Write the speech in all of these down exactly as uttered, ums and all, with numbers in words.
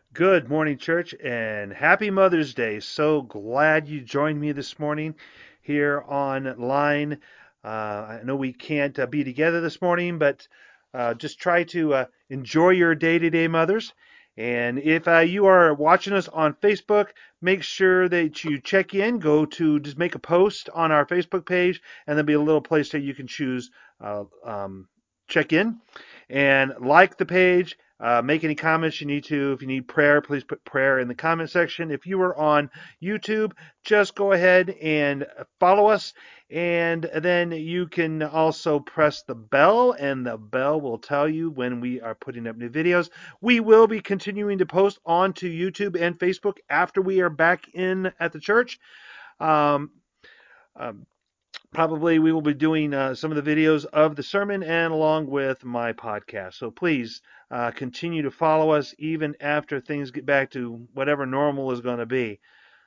Good morning, church, and happy Mother's Day. So glad you joined me this morning here online. Uh, I know we can't uh, be together this morning, but uh, just try to uh, enjoy your day today, mothers. And if uh, you are watching us on Facebook, make sure that you check in. Go to just make a post on our Facebook page, and there'll be a little place that you can choose uh, um, check in and like the page. Uh, make any comments you need to. If you need prayer, please put prayer in the comment section. If you are on YouTube, just go ahead and follow us. And then you can also press the bell, and the bell will tell you when we are putting up new videos. We will be continuing to post onto YouTube and Facebook after we are back in at the church. Um, um, Probably we will be doing uh, some of the videos of the sermon and along with my podcast. So please uh, continue to follow us even after things get back to whatever normal is going to be.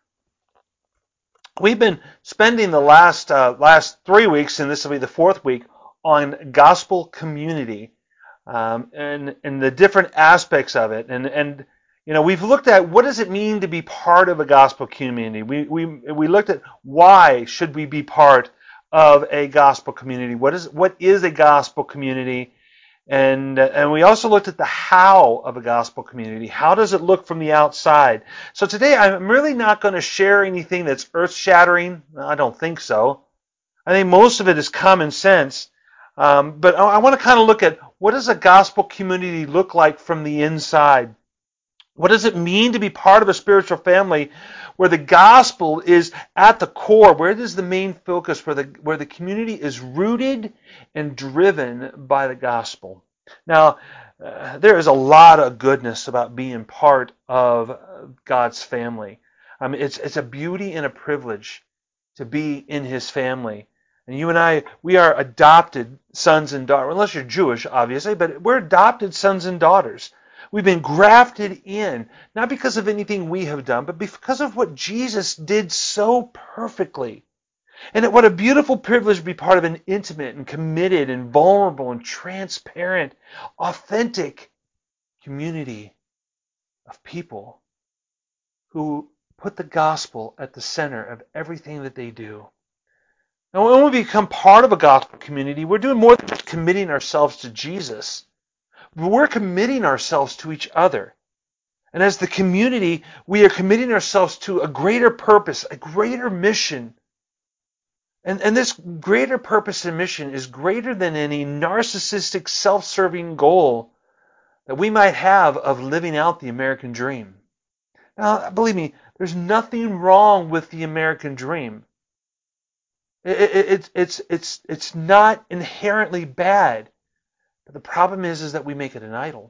We've been spending the last uh, last three weeks, and this will be the fourth week, on gospel community um, and and the different aspects of it. And and you know we've looked at what does it mean to be part of a gospel community. We we we looked at why should we be part of a gospel community. What is what is a gospel community? And, uh, and we also looked at the how of a gospel community. How does it look from the outside? So today I'm really not going to share anything that's earth-shattering. I don't think so. I think most of it is common sense. Um, but I, I want to kind of look at what does a gospel community look like from the inside? What does it mean to be part of a spiritual family where the gospel is at the core? Where is the main focus? Where the where the community is rooted and driven by the gospel. Now, uh, there is a lot of goodness about being part of God's family. I mean, it's it's a beauty and a privilege to be in His family. And you and I, we are adopted sons and daughters. Unless you're Jewish, obviously, but we're adopted sons and daughters. We've been grafted in, not because of anything we have done, but because of what Jesus did so perfectly. And what a beautiful privilege to be part of an intimate and committed and vulnerable and transparent, authentic community of people who put the gospel at the center of everything that they do. And when we become part of a gospel community, we're doing more than just committing ourselves to Jesus. We're committing ourselves to each other. And as the community, we are committing ourselves to a greater purpose, a greater mission. And, and this greater purpose and mission is greater than any narcissistic, self-serving goal that we might have of living out the American dream. Now, believe me, there's nothing wrong with the American dream. It, it, it, it's, it's, it's not inherently bad. But the problem is, is that we make it an idol.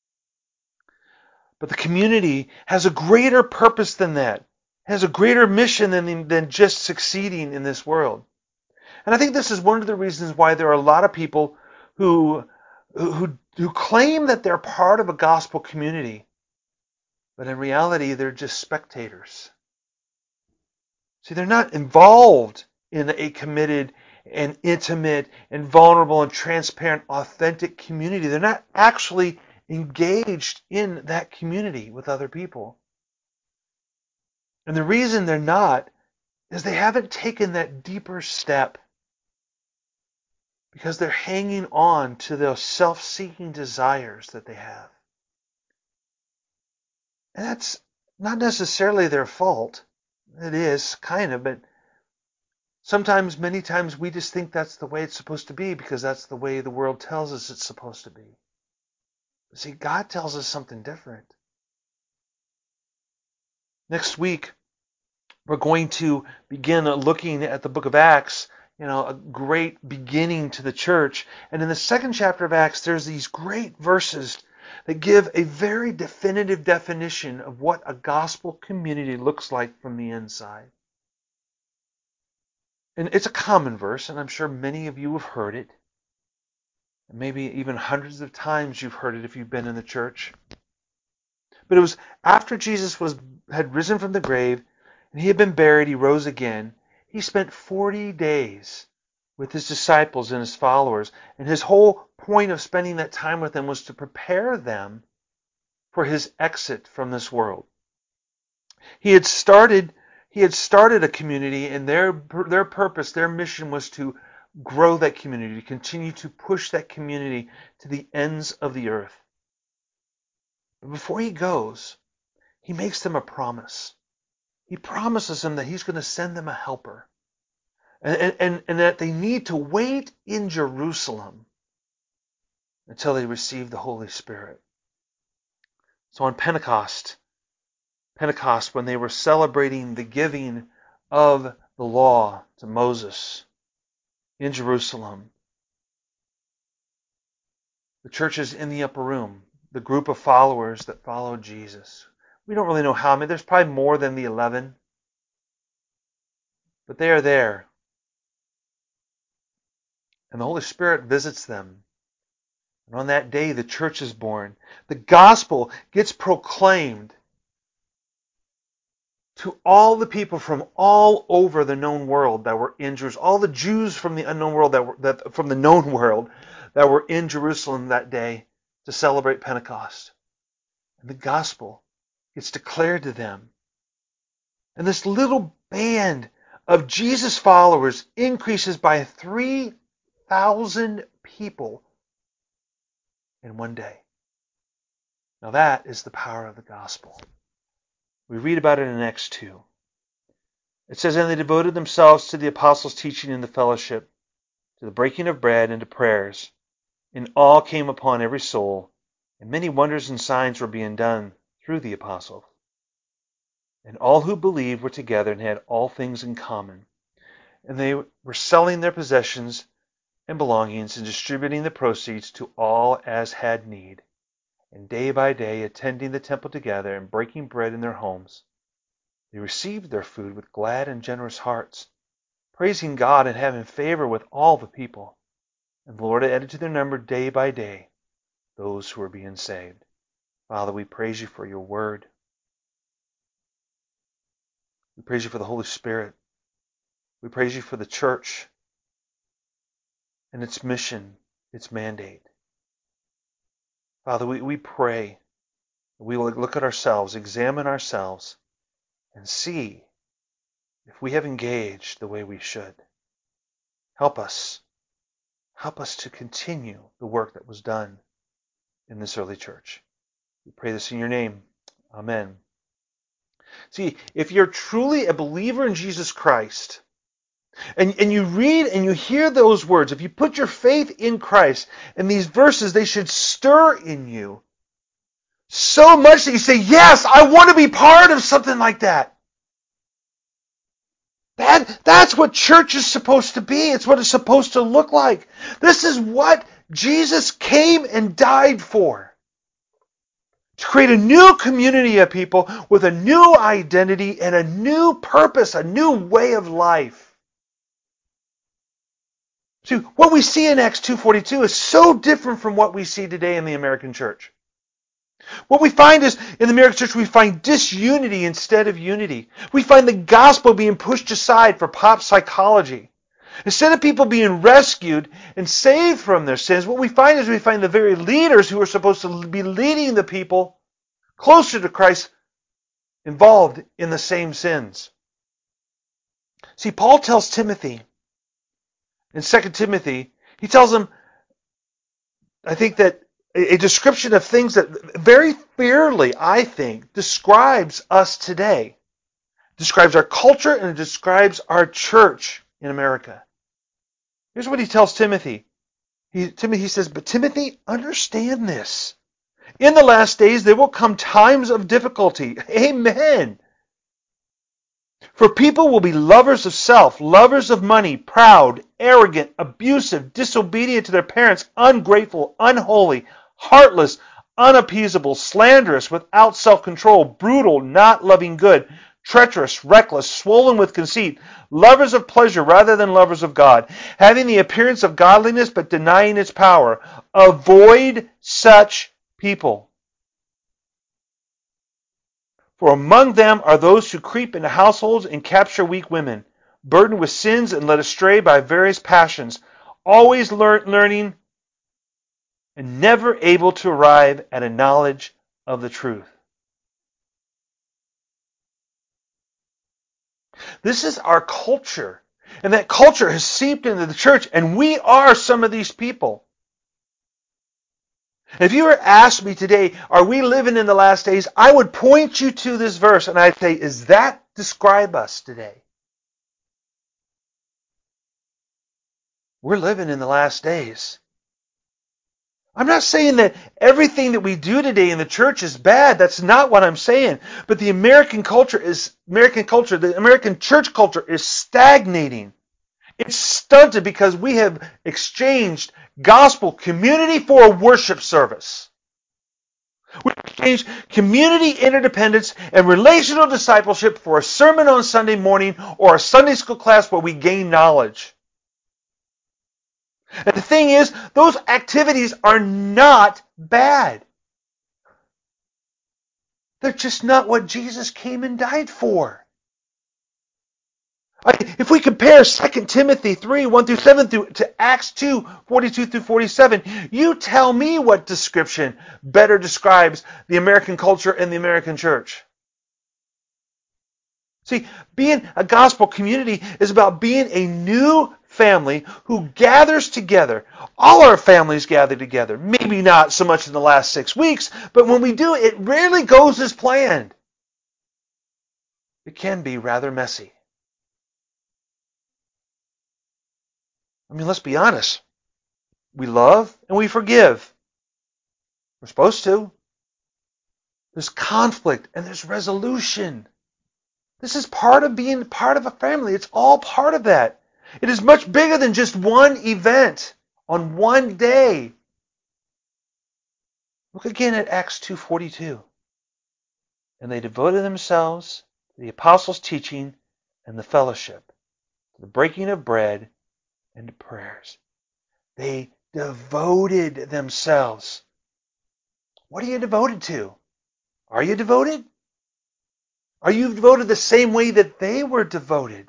But the community has a greater purpose than that, has a greater mission than, than just succeeding in this world. And I think this is one of the reasons why there are a lot of people who, who, who claim that they're part of a gospel community, but in reality, they're just spectators. See, they're not involved in a committed and intimate and vulnerable and transparent, authentic community. They're not actually engaged in that community with other people. And the reason they're not is they haven't taken that deeper step because they're hanging on to those self-seeking desires that they have. And that's not necessarily their fault. It is, kind of, but sometimes, many times, we just think that's the way it's supposed to be because that's the way the world tells us it's supposed to be. But see, God tells us something different. Next week, we're going to begin looking at the book of Acts, you know, a great beginning to the church. And in the second chapter of Acts, there's these great verses that give a very definitive definition of what a gospel community looks like from the inside. And it's a common verse, and I'm sure many of you have heard it. Maybe even hundreds of times you've heard it if you've been in the church. But it was after Jesus was had risen from the grave and he had been buried, he rose again. He spent forty days with his disciples and his followers. And his whole point of spending that time with them was to prepare them for his exit from this world. He had started he had started a community, and their their purpose, their mission was to grow that community, to continue to push that community to the ends of the earth. But before he goes, he makes them a promise. He promises them that he's going to send them a helper, and, and, and that they need to wait in Jerusalem until they receive the Holy Spirit. So on Pentecost, Pentecost, when they were celebrating the giving of the law to Moses in Jerusalem, the church is in the upper room, the group of followers that followed Jesus. We don't really know how many. There's probably more than the eleven. But they are there. And the Holy Spirit visits them. And on that day, the church is born. The gospel gets proclaimed to all the people from all over the known world that were in Jerusalem. All the Jews from the unknown world that were that from the known world that were in Jerusalem that day to celebrate Pentecost. And the gospel gets declared to them. And this little band of Jesus followers increases by three thousand people in one day. Now that is the power of the gospel. We read about it in Acts two. It says, and they devoted themselves to the apostles' teaching and the fellowship, to the breaking of bread and to prayers. And awe came upon every soul, and many wonders and signs were being done through the apostles. And all who believed were together and had all things in common. And they were selling their possessions and belongings and distributing the proceeds to all as had need. And day by day, attending the temple together and breaking bread in their homes, they received their food with glad and generous hearts, praising God and having favor with all the people. And the Lord added to their number day by day those who were being saved. Father, we praise you for your word. We praise you for the Holy Spirit. We praise you for the church and its mission, its mandate. Father, we, we pray that we will look at ourselves, examine ourselves, and see if we have engaged the way we should. Help us. Help us to continue the work that was done in this early church. We pray this in your name. Amen. See, if you're truly a believer in Jesus Christ, and, and you read and you hear those words, if you put your faith in Christ, and these verses, they should stir in you so much that you say, yes, I want to be part of something like that. That, that's what church is supposed to be. It's what it's supposed to look like. This is what Jesus came and died for. To create a new community of people with a new identity and a new purpose, a new way of life. See, what we see in Acts two forty-two is so different from what we see today in the American church. What we find is, in the American church, we find disunity instead of unity. We find the gospel being pushed aside for pop psychology. Instead of people being rescued and saved from their sins, what we find is we find the very leaders who are supposed to be leading the people closer to Christ involved in the same sins. See, Paul tells Timothy, in Second Timothy, he tells him, I think that a description of things that very fairly, I think, describes us today. Describes our culture and it describes our church in America. Here's what he tells Timothy. He, Timothy says, but Timothy, understand this. In the last days there will come times of difficulty. Amen. For people will be lovers of self, lovers of money, proud, arrogant, abusive, disobedient to their parents, ungrateful, unholy, heartless, unappeasable, slanderous, without self-control, brutal, not loving good, treacherous, reckless, swollen with conceit, lovers of pleasure rather than lovers of God, having the appearance of godliness but denying its power. Avoid such people. For among them are those who creep into households and capture weak women, burdened with sins and led astray by various passions, always lear- learning and never able to arrive at a knowledge of the truth. This is our culture. And that culture has seeped into the church, and we are some of these people. If you were asked me today, are we living in the last days? I would point you to this verse, and I'd say, is that describe us today? We're living in the last days. I'm not saying that everything that we do today in the church is bad. That's not what I'm saying. But the American culture is American culture, the American church culture is stagnating. It's stunted because we have exchanged gospel community for a worship service. We've exchanged community interdependence and relational discipleship for a sermon on Sunday morning or a Sunday school class where we gain knowledge. And the thing is, those activities are not bad. They're just not what Jesus came and died for. If we compare Second Timothy three, one through seven through to Acts two, forty-two through forty-seven, you tell me what description better describes the American culture and the American church. See, being a gospel community is about being a new family who gathers together. All our families gather together. Maybe not so much in the last six weeks, but when we do, it rarely goes as planned. It can be rather messy. I mean, let's be honest. We love and we forgive. We're supposed to. There's conflict and there's resolution. This is part of being part of a family. It's all part of that. It is much bigger than just one event on one day. Look again at Acts two forty-two. And they devoted themselves to the apostles' teaching and the fellowship, to the breaking of bread and to prayers. They devoted themselves. What are you devoted to? Are you devoted? Are you devoted the same way that they were devoted?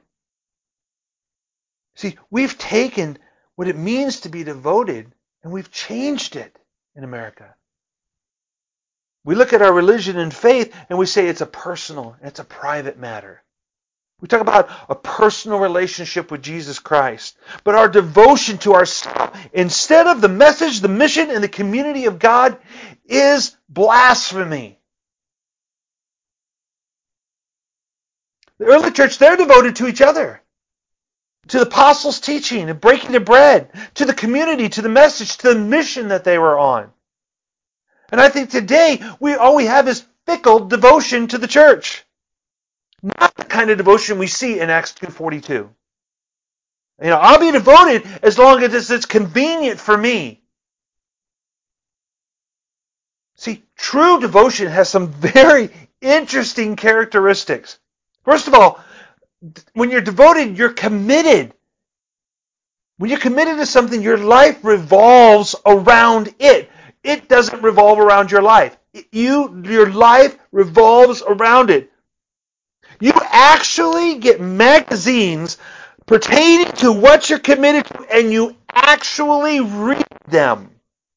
See, we've taken what it means to be devoted and we've changed it in America. We look at our religion and faith and we say it's a personal, it's a private matter. We talk about a personal relationship with Jesus Christ. But our devotion to ourselves, instead of the message, the mission, and the community of God, is blasphemy. The early church, they're devoted to each other, to the apostles' teaching and breaking the bread, to the community, to the message, to the mission that they were on. And I think today, we all we have is fickle devotion to the church. Not the kind of devotion we see in Acts two forty-two. You know, I'll be devoted as long as it's convenient for me. See, true devotion has some very interesting characteristics. First of all, when you're devoted, you're committed. When you're committed to something, your life revolves around it. It doesn't revolve around your life. You, your life revolves around it. You actually get magazines pertaining to what you're committed to, and you actually read them.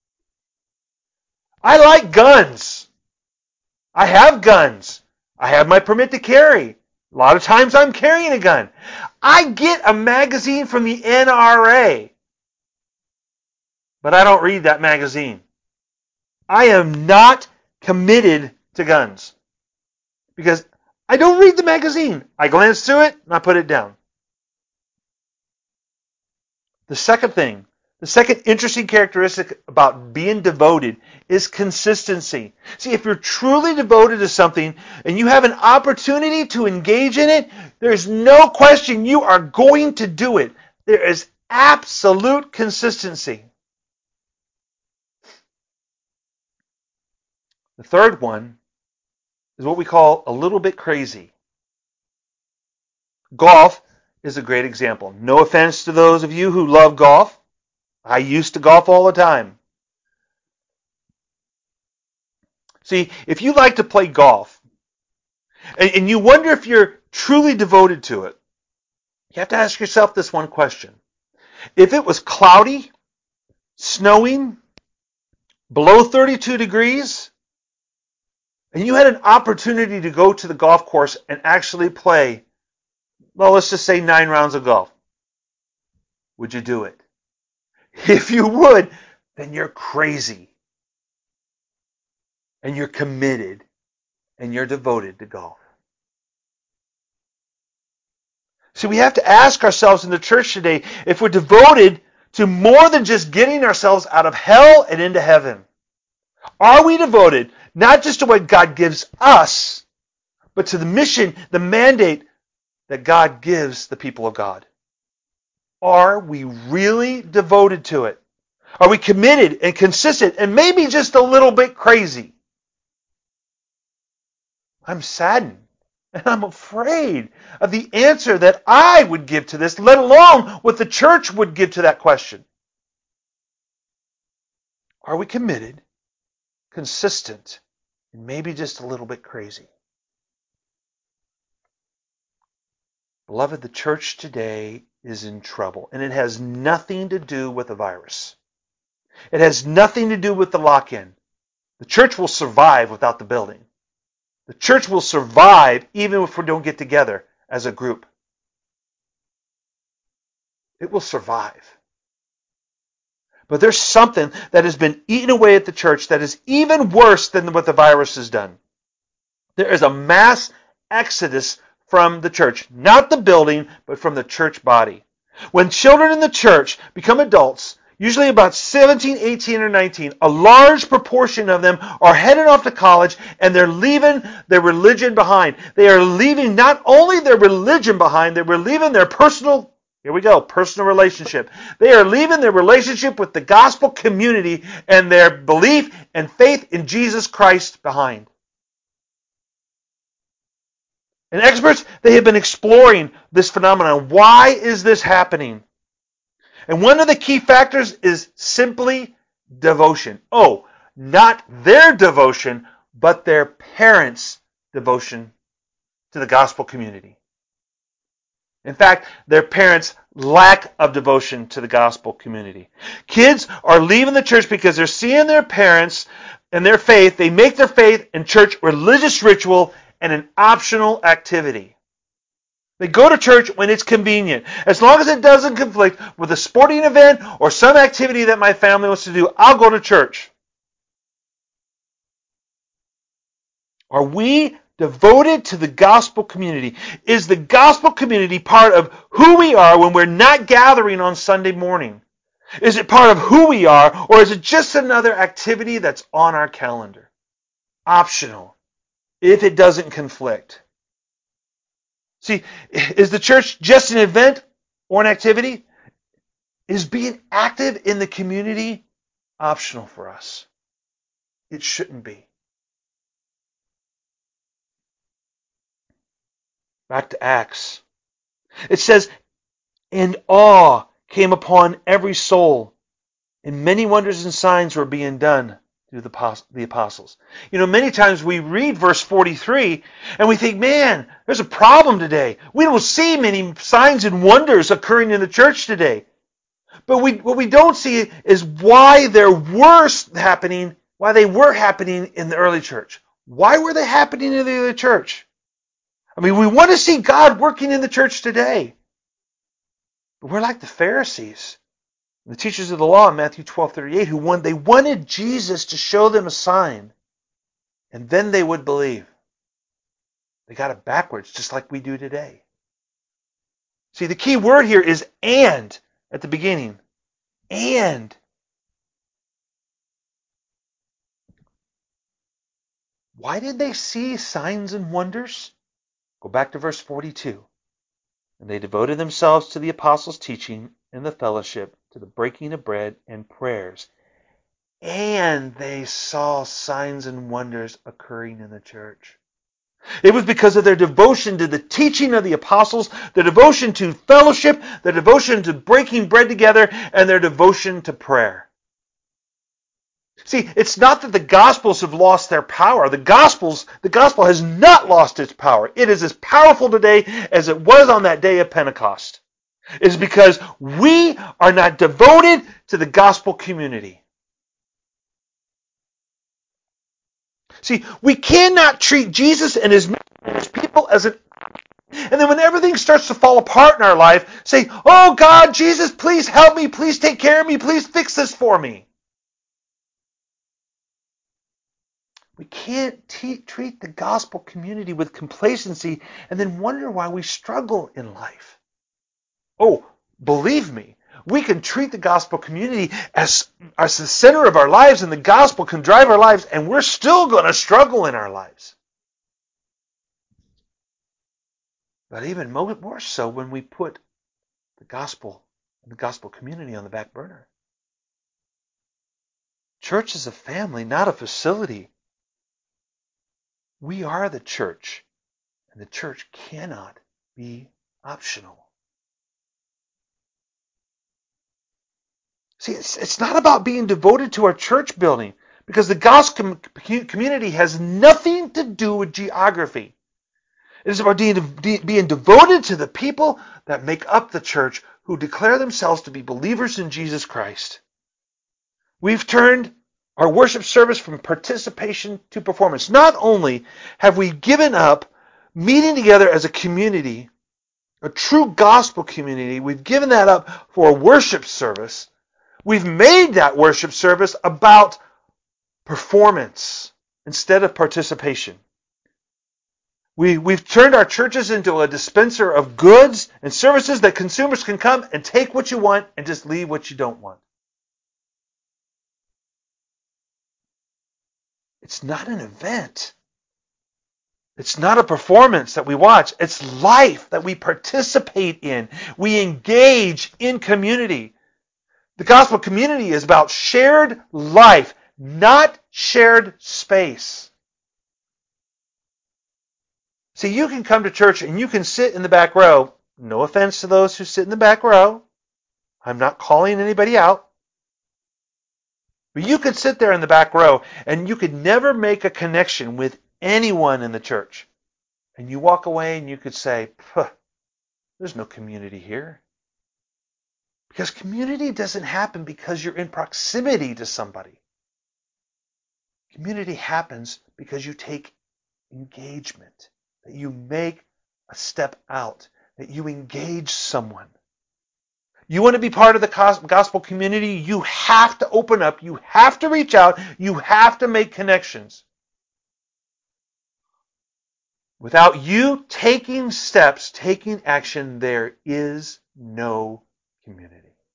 I like guns. I have guns. I have my permit to carry. A lot of times I'm carrying a gun. I get a magazine from the N R A, but I don't read that magazine. I am not committed to guns because I don't read the magazine. I glance through it and I put it down. The second thing, the second interesting characteristic about being devoted is consistency. See, if you're truly devoted to something and you have an opportunity to engage in it, there's no question you are going to do it. There is absolute consistency. The third one is what we call a little bit crazy. Golf is a great example. No offense to those of you who love golf. I used to golf all the time. See, if you like to play golf, and, and you wonder if you're truly devoted to it, you have to ask yourself this one question. If it was cloudy, snowing, below thirty-two degrees, and you had an opportunity to go to the golf course and actually play, well, let's just say nine rounds of golf, would you do it? If you would, then you're crazy. And you're committed. And you're devoted to golf. See, we have to ask ourselves in the church today if we're devoted to more than just getting ourselves out of hell and into heaven. Are we devoted not just to what God gives us, but to the mission, the mandate that God gives the people of God? Are we really devoted to it? Are we committed and consistent and maybe just a little bit crazy? I'm saddened and I'm afraid of the answer that I would give to this, let alone what the church would give to that question. Are we committed, consistent, and maybe just a little bit crazy? Beloved, the church today is in trouble, and it has nothing to do with the virus. It has nothing to do with the lock-in. The church will survive without the building. The church will survive even if we don't get together as a group. It will survive. But there's something that has been eaten away at the church that is even worse than what the virus has done. There is a mass exodus from the church. Not the building, but from the church body. When children in the church become adults, usually about seventeen, eighteen, or nineteen, a large proportion of them are heading off to college and they're leaving their religion behind. They are leaving not only their religion behind, they were leaving their personal, here we go, personal relationship. They are leaving their relationship with the gospel community and their belief and faith in Jesus Christ behind. And experts, they have been exploring this phenomenon. Why is this happening? And one of the key factors is simply devotion. Oh, not their devotion, but their parents' devotion to the gospel community. In fact, their parents' lack of devotion to the gospel community. Kids are leaving the church because they're seeing their parents and their faith. They make their faith and church religious ritual and an optional activity. They go to church when it's convenient. As long as it doesn't conflict with a sporting event or some activity that my family wants to do, I'll go to church. Are we devoted to the gospel community? Is the gospel community part of who we are when we're not gathering on Sunday morning? Is it part of who we are, or is it just another activity that's on our calendar? Optional, if it doesn't conflict. See, is the church just an event or an activity? Is being active in the community optional for us? It shouldn't be. Back to Acts. It says, and awe came upon every soul, and many wonders and signs were being done through the apostles. You know, many times we read verse forty-three and we think, man, there's a problem today. We don't see many signs and wonders occurring in the church today. But we, what we don't see is why there were happening, why they were happening in the early church. Why were they happening in the early church? I mean, we want to see God working in the church today. But we're like the Pharisees, the teachers of the law in Matthew twelve thirty-eight, who wanted, they wanted Jesus to show them a sign, and then they would believe. They got it backwards, just like we do today. See, the key word here is and at the beginning. And. Why did they see signs and wonders? Go back to verse forty-two. And they devoted themselves to the apostles' teaching and the fellowship, to the breaking of bread and prayers. And they saw signs and wonders occurring in the church. It was because of their devotion to the teaching of the apostles, their devotion to fellowship, their devotion to breaking bread together, and their devotion to prayer. See, it's not that the Gospels have lost their power. The Gospels, the Gospel has not lost its power. It is as powerful today as it was on that day of Pentecost. It is because we are not devoted to the gospel community. See, we cannot treat Jesus and his, and his people as an... And then when everything starts to fall apart in our life, say, oh God, Jesus, please help me. Please take care of me. Please fix this for me. We can't t- treat the gospel community with complacency and then wonder why we struggle in life. Oh, believe me, we can treat the gospel community as, as the center of our lives, and the gospel can drive our lives, and we're still going to struggle in our lives. But even more so when we put the gospel and the gospel community on the back burner. Church is a family, not a facility. We are the church, and the church cannot be optional. See, it's, it's not about being devoted to our church building, because the gospel community has nothing to do with geography. It is about being, being devoted to the people that make up the church, who declare themselves to be believers in Jesus Christ. We've turned our worship service from participation to performance. Not only have we given up meeting together as a community, a true gospel community, we've given that up for a worship service. We've made that worship service about performance instead of participation. We, we've turned our churches into a dispenser of goods and services that consumers can come and take what you want and just leave what you don't want. It's not an event. It's not a performance that we watch. It's life that we participate in. We engage in community. The gospel community is about shared life, not shared space. See, you can come to church and you can sit in the back row. No offense to those who sit in the back row. I'm not calling anybody out. But you could sit there in the back row and you could never make a connection with anyone in the church. And you walk away and you could say, there's no community here. Because community doesn't happen because you're in proximity to somebody. Community happens because you take engagement, that you make a step out, that you engage someone. You want to be part of the gospel community, you have to open up, you have to reach out, you have to make connections. Without you taking steps, taking action, there is no community.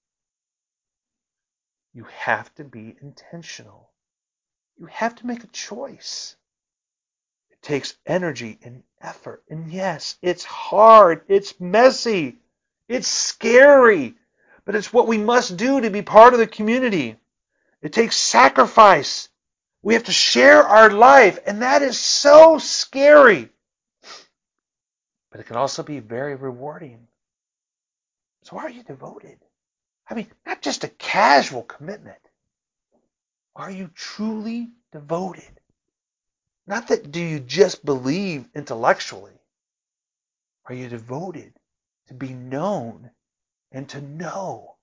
You have to be intentional. You have to make a choice. It takes energy and effort. And yes, it's hard. It's messy. It's scary. But it's what we must do to be part of the community. It takes sacrifice. We have to share our life. And that is so scary. But it can also be very rewarding. So are you devoted? I mean, not just a casual commitment. Are you truly devoted? Not that do you just believe intellectually. Are you devoted to be known and to know?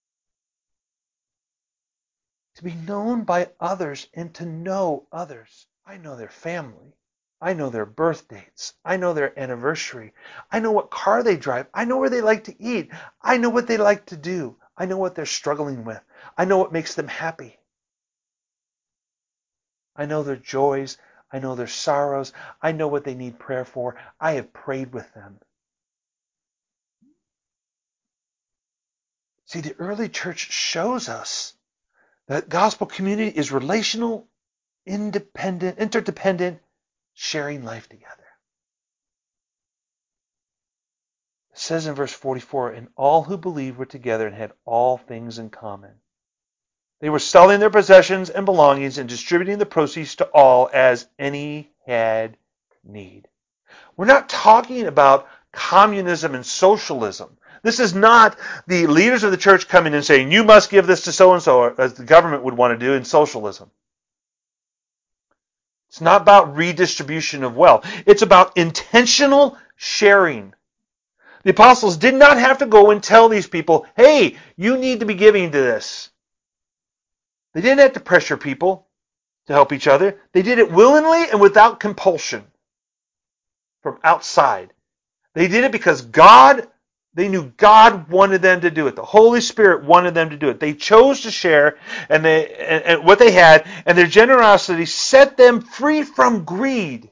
To be known by others and to know others. I know their family. I know their birth dates. I know their anniversary. I know what car they drive. I know where they like to eat. I know what they like to do. I know what they're struggling with. I know what makes them happy. I know their joys. I know their sorrows. I know what they need prayer for. I have prayed with them. See, the early church shows us that gospel community is relational, independent, interdependent, sharing life together. It says in verse forty-four, and all who believed were together and had all things in common. They were selling their possessions and belongings and distributing the proceeds to all as any had need. We're not talking about communism and socialism. This is not the leaders of the church coming and saying, you must give this to so-and-so, as the government would want to do in socialism. It's not about redistribution of wealth. It's about intentional sharing. The apostles did not have to go and tell these people, hey, you need to be giving to this. They didn't have to pressure people. to help each other. They did it willingly and without compulsion from outside. They did it because God, they knew God wanted them to do it. The Holy Spirit wanted them to do it. They chose to share and they and, and what they had, and their generosity set them free from greed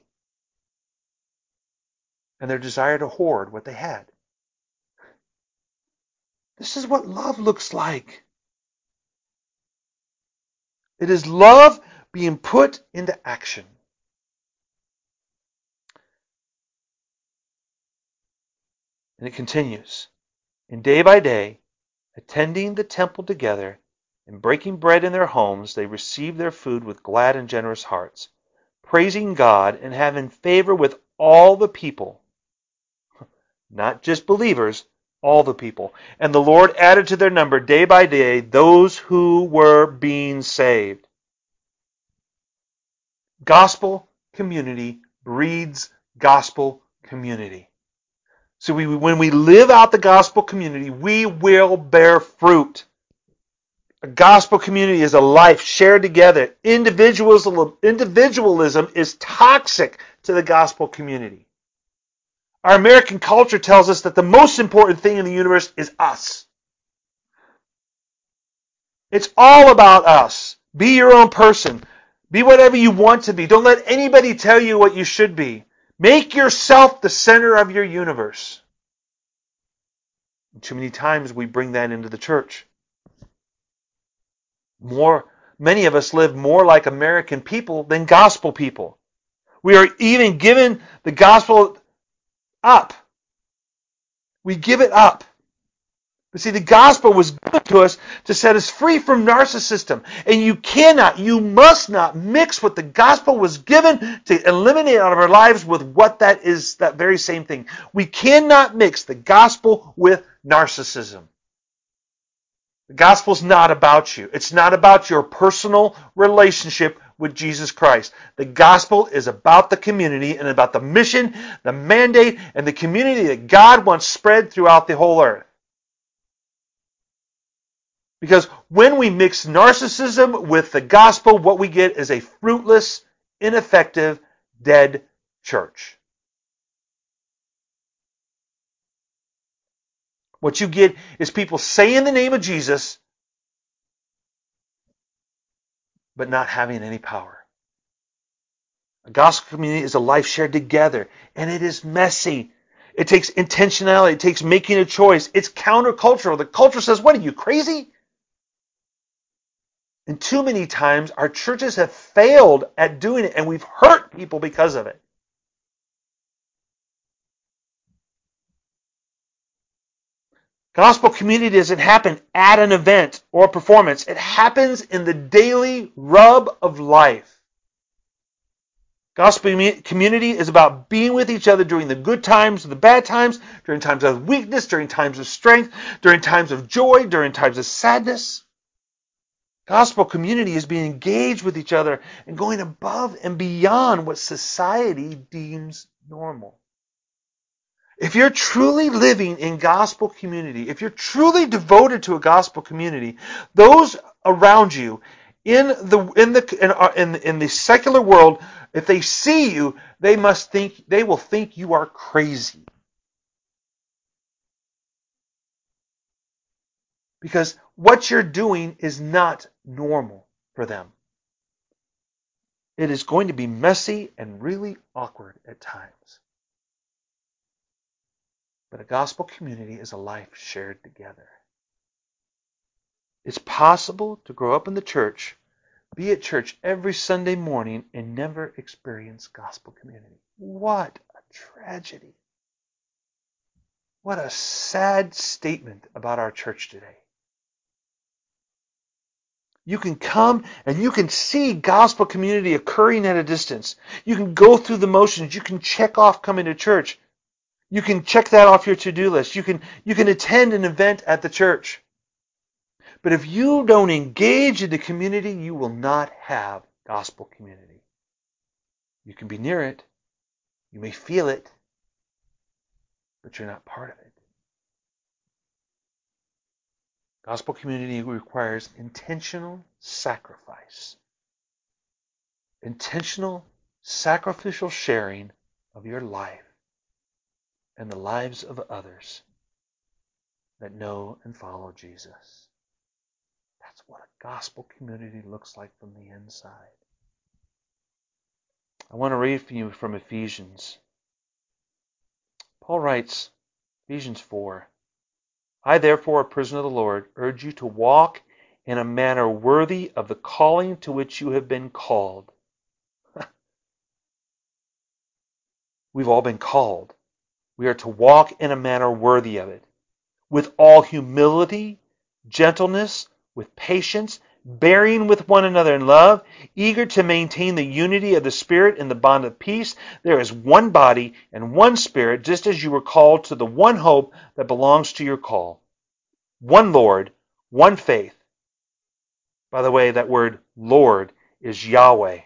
and their desire to hoard what they had. This is what love looks like. It is love being put into action. And it continues. And day by day, attending the temple together and breaking bread in their homes, they received their food with glad and generous hearts, praising God and having favor with all the people. Not just believers, all the people. And the Lord added to their number day by day those who were being saved. Gospel community breeds gospel community. So we, when we live out the gospel community, we will bear fruit. A gospel community is a life shared together. Individualism, individualism is toxic to the gospel community. Our American culture tells us that the most important thing in the universe is us. It's all about us. Be your own person. Be whatever you want to be. Don't let anybody tell you what you should be. Make yourself the center of your universe. And too many times we bring that into the church. More, many of us live more like American people than gospel people. We are even giving the gospel up. We give it up. But see, the gospel was given to us to set us free from narcissism. And you cannot, you must not mix what the gospel was given to eliminate out of our lives with what that is, that very same thing. We cannot mix the gospel with narcissism. The gospel's not about you. It's not about your personal relationship with Jesus Christ. The gospel is about the community and about the mission, the mandate, and the community that God wants spread throughout the whole earth. Because when we mix narcissism with the gospel, what we get is a fruitless, ineffective, dead church. What you get is people saying the name of Jesus, but not having any power. A gospel community is a life shared together, and it is messy. It takes intentionality. It takes making a choice. It's countercultural. The culture says, what are you, crazy? And too many times our churches have failed at doing it, and we've hurt people because of it. Gospel community doesn't happen at an event or a performance. It happens in the daily rub of life. Gospel community is about being with each other during the good times, the bad times, during times of weakness, during times of strength, during times of joy, during times of sadness. Gospel community is being engaged with each other and going above and beyond what society deems normal. If you're truly living in gospel community, if you're truly devoted to a gospel community, those around you in the in the in, in the secular world, if they see you, they must think they will think you are crazy. Because what you're doing is not normal for them. It is going to be messy and really awkward at times. But a gospel community is a life shared together. It's possible to grow up in the church, be at church every Sunday morning, and never experience gospel community. What a tragedy. What a sad statement about our church today. You can come and you can see gospel community occurring at a distance. You can go through the motions. You can check off coming to church. You can check that off your to-do list. You can, you can attend an event at the church. But if you don't engage in the community, you will not have gospel community. You can be near it. You may feel it. But you're not part of it. Gospel community requires intentional sacrifice. intentional, sacrificial sharing of your life and the lives of others that know and follow Jesus. That's what a gospel community looks like from the inside. I want to read for you from Ephesians. Paul writes, Ephesians four, I therefore, a prisoner of the Lord, urge you to walk in a manner worthy of the calling to which you have been called. We've all been called. We are to walk in a manner worthy of it, with all humility, gentleness, with patience, bearing with one another in love, eager to maintain the unity of the Spirit in the bond of peace. There is one body and one Spirit, just as you were called to the one hope that belongs to your call. One Lord, one faith. By the way, that word Lord is Yahweh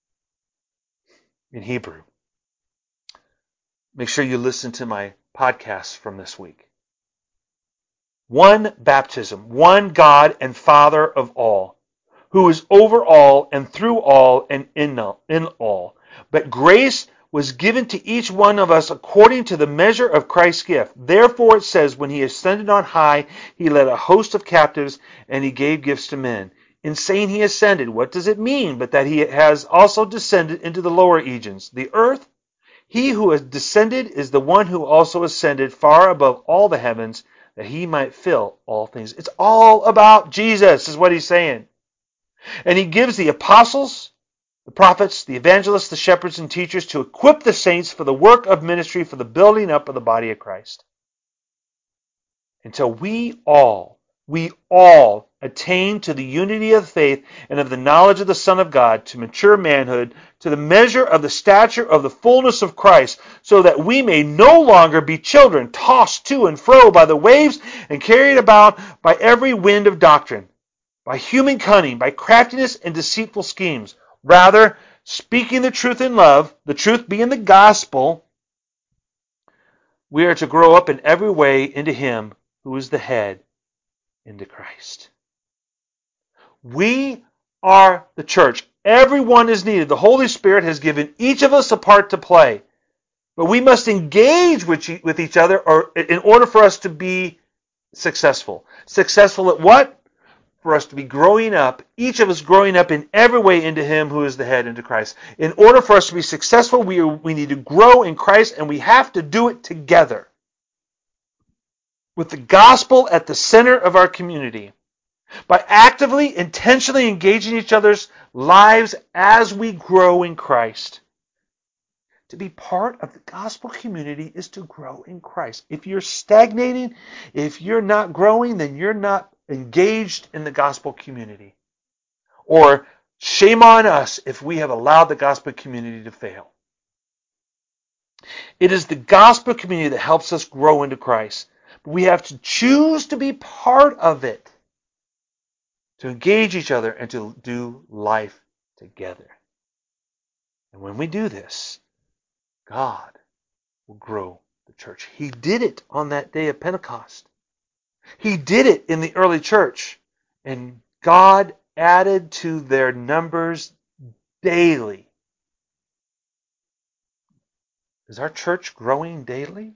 in Hebrew. Make sure you listen to my podcast from this week. One baptism, one God and Father of all, who is over all and through all and in all. But grace was given to each one of us according to the measure of Christ's gift. Therefore it says, when he ascended on high, he led a host of captives and he gave gifts to men. In saying he ascended, what does it mean but that he has also descended into the lower regions, the earth? He who has descended is the one who also ascended far above all the heavens, that he might fill all things. It's all about Jesus, is what he's saying. And he gives the apostles, the prophets, the evangelists, the shepherds, and teachers to equip the saints for the work of ministry, for the building up of the body of Christ. Until we all, we all attain to the unity of faith and of the knowledge of the Son of God, to mature manhood, to the measure of the stature of the fullness of Christ, so that we may no longer be children, tossed to and fro by the waves and carried about by every wind of doctrine, by human cunning, by craftiness and deceitful schemes. Rather, speaking the truth in love, the truth being the gospel, we are to grow up in every way into Him who is the head, into Christ. We are the church. Everyone is needed. The Holy Spirit has given each of us a part to play. But we must engage with each other or in order for us to be successful. Successful at what? For us to be growing up, each of us growing up in every way into Him who is the head, into Christ. In order for us to be successful, we, are, we need to grow in Christ, and we have to do it together, with the gospel at the center of our community, by actively, intentionally engaging each other's lives as we grow in Christ. To be part of the gospel community is to grow in Christ. If you're stagnating, if you're not growing, then you're not engaged in the gospel community. Or shame on us if we have allowed the gospel community to fail. It is the gospel community that helps us grow into Christ. But we have to choose to be part of it, to engage each other and to do life together. And when we do this, God will grow the church. He did it on that day of Pentecost. He did it in the early church. And God added to their numbers daily. Is our church growing daily?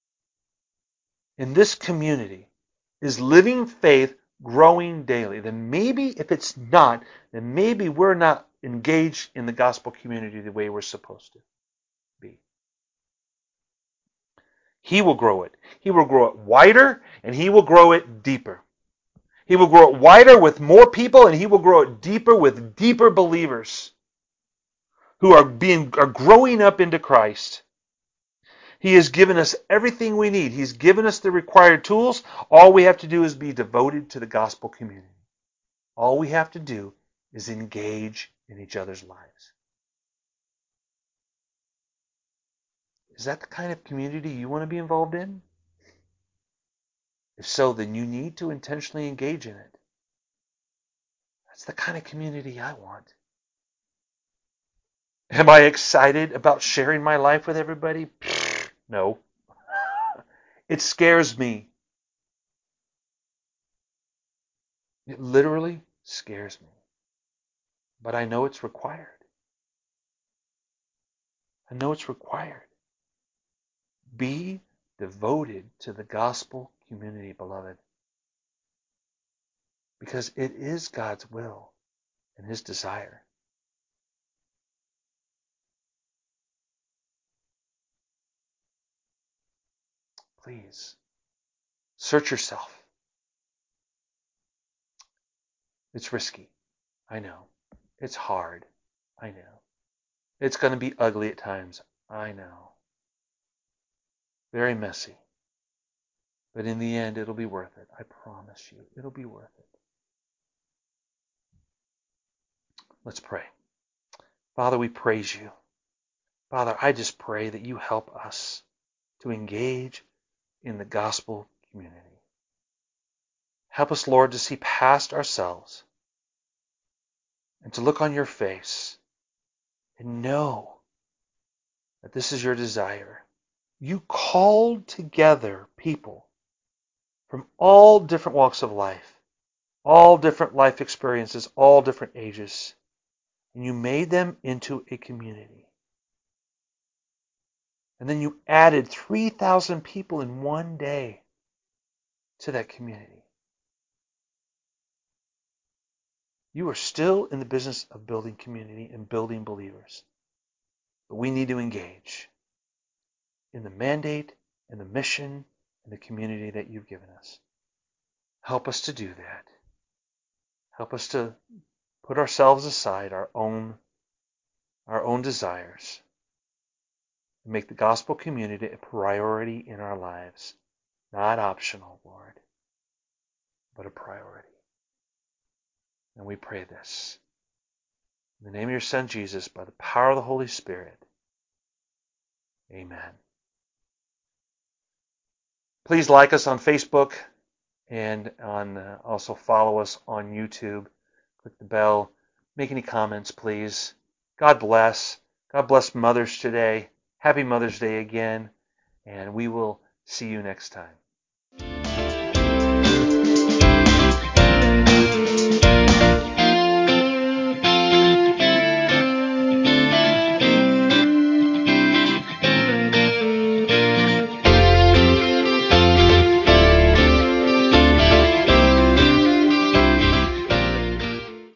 In this community, is living faith growing daily? Then maybe if it's not, then maybe we're not engaged in the gospel community the way we're supposed to be. He will grow it. He will grow it wider, and He will grow it deeper. He will grow it wider with more people, and He will grow it deeper with deeper believers who are being are growing up into Christ. He has given us everything we need. He's given us the required tools. All we have to do is be devoted to the gospel community. All we have to do is engage in each other's lives. Is that the kind of community you want to be involved in? If so, then you need to intentionally engage in it. That's the kind of community I want. Am I excited about sharing my life with everybody? No. It scares me. It literally scares me. But I know it's required. I know it's required. Be devoted to the gospel community, beloved, because it is God's will and his desire. Please, search yourself. It's risky. I know. It's hard. I know. It's going to be ugly at times. I know. Very messy. But in the end, it'll be worth it. I promise you, it'll be worth it. Let's pray. Father, we praise you. Father, I just pray that you help us to engage in the gospel community. Help us, Lord, to see past ourselves and to look on your face and know that this is your desire. You called together people from all different walks of life, all different life experiences, all different ages, and you made them into a community. And then you added three thousand people in one day to that community. You are still in the business of building community and building believers. But we need to engage in the mandate and the mission and the community that you've given us. Help us to do that. Help us to put ourselves aside, our own, our own desires, and make the gospel community a priority in our lives. Not optional, Lord, but a priority. And we pray this in the name of your Son, Jesus, by the power of the Holy Spirit. Amen. Please like us on Facebook and on uh, also follow us on YouTube. Click the bell. Make any comments, please. God bless. God bless mothers today. Happy Mother's Day again. And we will see you next time.